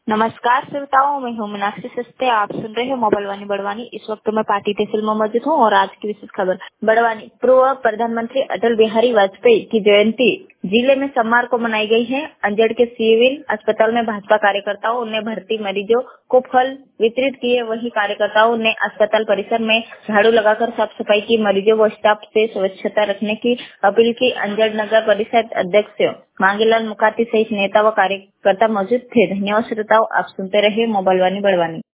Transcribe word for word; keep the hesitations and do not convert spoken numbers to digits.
नमस्कार श्रोताओं, मैं हूँ मीनाक्षी सस्ते। आप सुन रहे हैं मोबाइल वाणी बड़वानी। इस वक्त मैं पार्टी तहसील में मौजूद हूँ और आज की विशेष खबर। बड़वानी पूर्व प्रधानमंत्री अटल बिहारी वाजपेयी की जयंती जिले में सोमवार को मनाई गई है। अंजड़ के सिविल अस्पताल में भाजपा कार्यकर्ताओं ने भर्ती मरीजों को फल वितरित किए। वहीं कार्यकर्ताओं ने अस्पताल परिसर में झाड़ू लगाकर साफ सफाई की। मरीजों व स्टाफ से स्वच्छता रखने की अपील की। अंजड़ नगर परिषद अध्यक्ष मांगीलाल मुकाती सहित नेता व कार्यकर्ता मौजूद थे। धन्यवाद श्रोताओं, आप सुनते रहे मोबाइल वाणी बड़वानी।